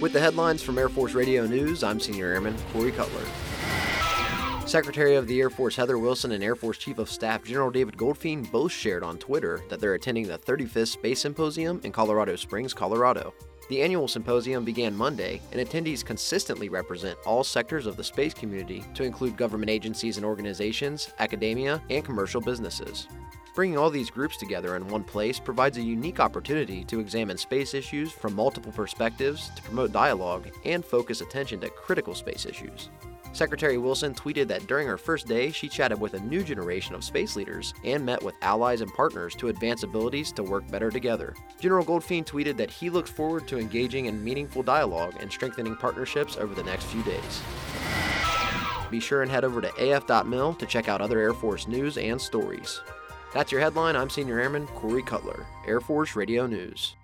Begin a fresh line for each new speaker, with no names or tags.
With the headlines from Air Force Radio News, I'm Senior Airman Corey Cutler. Secretary of the Air Force Heather Wilson and Air Force Chief of Staff General David Goldfein both shared on Twitter that they're attending the 35th Space Symposium in Colorado Springs, Colorado. The annual symposium began Monday, and attendees consistently represent all sectors of the space community to include government agencies and organizations, academia, and commercial businesses. Bringing all these groups together in one place provides a unique opportunity to examine space issues from multiple perspectives, to promote dialogue, and focus attention to critical space issues. Secretary Wilson tweeted that during her first day, she chatted with a new generation of space leaders and met with allies and partners to advance abilities to work better together. General Goldfein tweeted that he looks forward to engaging in meaningful dialogue and strengthening partnerships over the next few days. Be sure and head over to af.mil to check out other Air Force news and stories. That's your headline. I'm Senior Airman Corey Cutler, Air Force Radio News.